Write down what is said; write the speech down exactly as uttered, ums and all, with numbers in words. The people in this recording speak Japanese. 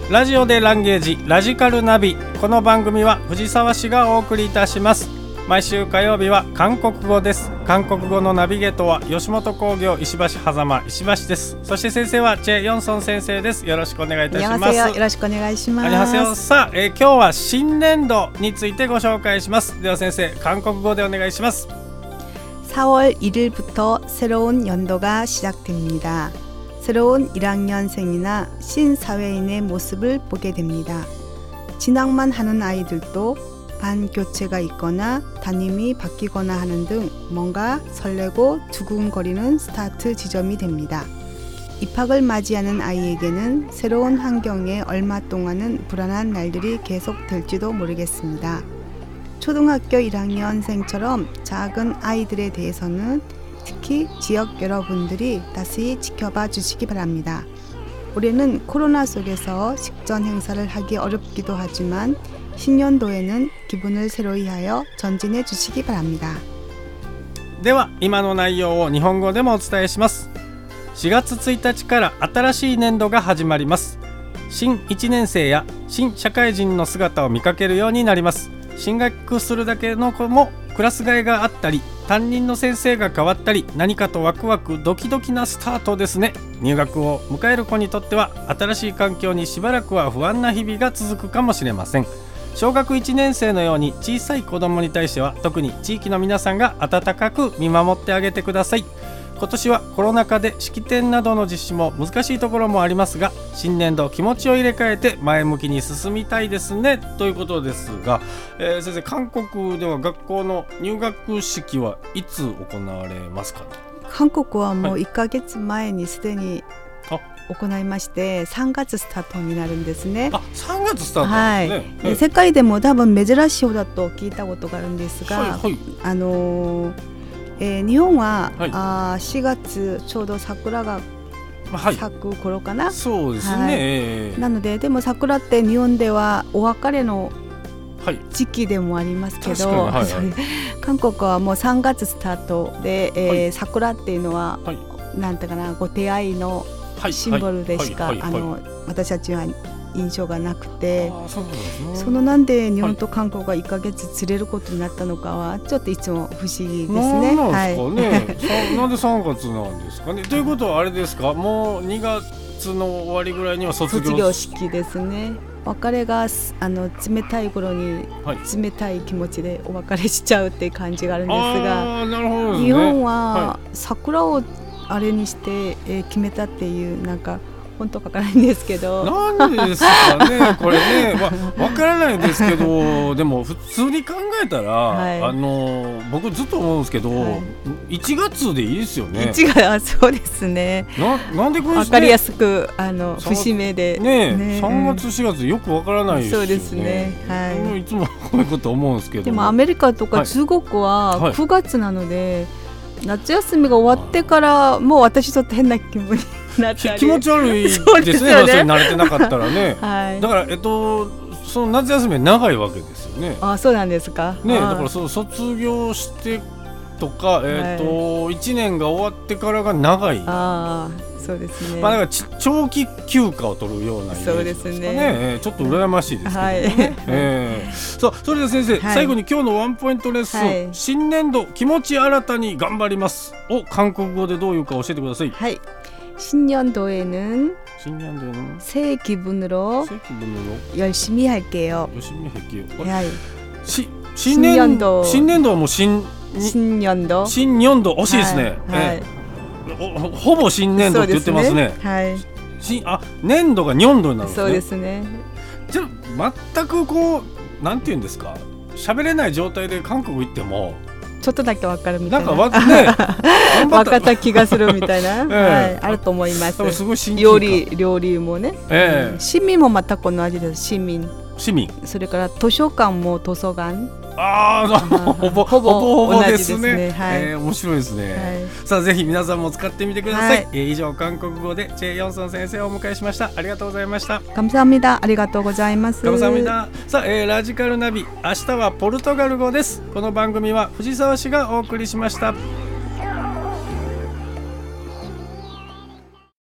ラジオでランゲージラジカルナビ。この番組は藤沢市がお送りいたします。毎週火曜日は韓国語です。韓国語のナビゲートは吉本興業石橋狭間石橋です。そして先生はチェ・ヨンソン先生です。よろしくお願いいたします。 よろしくお願いします。 ありがとうございます。さあ、えー、今日は新年度についてご紹介します。では先生、韓国語でお願いします。 사월 일일부터 새로운 연도가 시작됩니다. 새로운 일 학년생이나 신사회인의 모습을 보게 됩니다. 진학만 하는 아이들도 반 교체가 있거나 담임이 바뀌거나 하는 등 뭔가 설레고 두근거리는 스타트 지점이 됩니다. 입학을 맞이하는 아이에게는 새로운 환경에 얼마 동안은 불안한 날들이 계속될지도 모르겠습니다. 초등학교 일 학년생처럼 작은 아이들에 대해서는 특히 지역 여러분들이 다시 지켜봐 주시기 바랍니다. 올해는 코로나 속에서 식전 행사를 하기 어렵기도 하지만 신년도에는 기분을 새로이 하여 전진해 주시기 바랍니다. では今の内容を日本語でもお伝えします。しがつついたちから新しい年度が始まります。新いちねん生や新社会人の姿を見かけるようになります。進学するだけの子もクラス替えがあったり、担任の先生が変わったり、何かとワクワクドキドキなスタートですね。入学を迎える子にとっては新しい環境にしばらくは不安な日々が続くかもしれません。小学いちねん生のように小さい子供に対しては特に地域の皆さんが温かく見守ってあげてください。今年はコロナ禍で式典などの実施も難しいところもありますが、新年度気持ちを入れ替えて前向きに進みたいですねということですが、えー、先生、韓国では学校の入学式はいつ行われますか？ 韓国はもういっかげつまえにすでに行いまして、さんがつスタートになるんですね。 あ、さんがつスタートなんですね。 はい、世界でも多分珍しい方だと聞いたことがあるんですが、 はいはい、 あのーえー、日本は、 はい、 あしがつちょうど桜が咲く頃かな、はい、 そうですね、 はい、なのででも桜って日本ではお別れの時期でもありますけど、はいはいはい、韓国はもうさんがつスタートで、えーはい、桜っていうのは、はい、なんてかな、ご出会いのシンボルでしか、はいはいはいはい、あの私たちは印象がなくて、あ、そうなんですね。そのなんで日本と韓国がいっかげつずれることになったのかはちょっといつも不思議ですね。 なんですかね、はい、なんでさんがつなんですかね。ということはあれですか、もうにがつの終わりぐらいには卒業、 卒業式ですね。別れがあの冷たい頃に冷たい気持ちでお別れしちゃうっていう感じがあるんですが、 あ、なるほどですね。 日本は桜をあれにして、えー、決めたっていうなんか本当かからないんですけど、 なんでですかねこれね、わ、わからないですけどでも普通に考えたら、はい、あの僕ずっと思うんですけど、はい、いちがつでいいですよね。いちがつ、 そうですね。 な, なんでこれ分かりやすくあの節目で、 ねね、さんがつしがつよくわからないですよね。 そうですね、はい、 いつもこういうこと思うんですけど、 でもアメリカとか中国はくがつなので、はい、夏休みが終わってからもう私ちょっと変な気分になったり、 気持ち悪いですね。そうですよね、それ慣れてなかったらね、はい、だから、えっと、その夏休みは長いわけですよね。 あ、そうなんですか、 ね、だからその卒業してとか、えーとはい、いちねんが終わってからが長い。 あ、そうですね、 まあ、だから長期休暇を取るようなイメージですかね。そうですね、えー、ちょっと羨ましいですけどね、はい、えー、そう、それで先生、はい、最後に今日のワンポイントレッスン、はい、新年度気持ち新たに頑張りますを韓国語でどういうか教えてください。 はい、신년도에는 신년도에는 새 기분으로, 새 기분으로 열심히 할게요. 열심히 할게요. 네. 시, 신년도 신년도はもう 新, 신년도 신년도 惜しいですね。 はい、はい、 おほぼ新年度って言ってますね。 はい、 しあ年度が年度になるんですね。 そうですね。 じゃあ全くこうなんていうんですか、喋れない状態で韓国行ってもちょっとだけ分かるみたいな、 なんかね分かった気がするみたいな、えーはい、あると思います。 すごい親近感、料理料理もね、 えー、 市民もまたこの味です。市民市民、 それから図書館も図書館、 ああ、ほぼほぼほぼですね。 はい、 えー、面白いですね。はい、さあぜひ皆さんも使ってみてください。はい、えー、以上韓国語でチェ・ヨンソン先生をお迎えしました。ありがとうございました。 감사합니다。ありがとうございます。 감사합니다。さあ、えー、ラジカルナビ、明日はポルトガル語です。この番組は藤沢市がお送りしました。